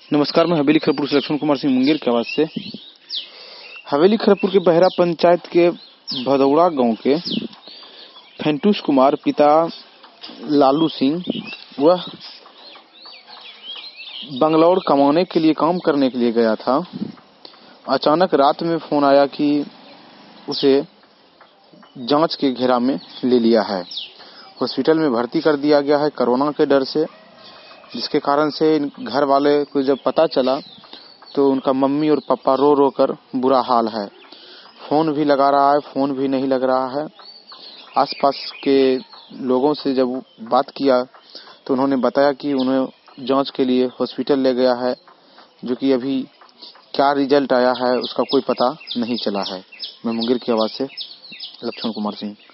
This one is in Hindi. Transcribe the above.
नमस्कार, मैं हवेली खरपुर से लक्ष्मण कुमार सिंह मुंगेर की आवाज से। हवेली खरपुर के बहरा पंचायत के भदौड़ा गांव के फेंटूस कुमार पिता लालू सिंह वह बंगलौर कमाने के लिए काम करने के लिए गया था। अचानक रात में फोन आया कि उसे जांच के घेरा में ले लिया है। हॉस्पिटल में भर्ती कर दिया गया है कोरोना के डर से, जिसके कारण से घर वाले को जब पता चला तो उनका मम्मी और पापा रो रो कर बुरा हाल है। फोन भी लगा रहा है, फोन भी नहीं लग रहा है। आसपास के लोगों से जब बात किया तो उन्होंने बताया कि उन्हें जांच के लिए हॉस्पिटल ले गया है, जो कि अभी क्या रिजल्ट आया है उसका कोई पता नहीं चला है। मैं मुंगेर की आवाज से लक्ष्मण कुमार सिंह।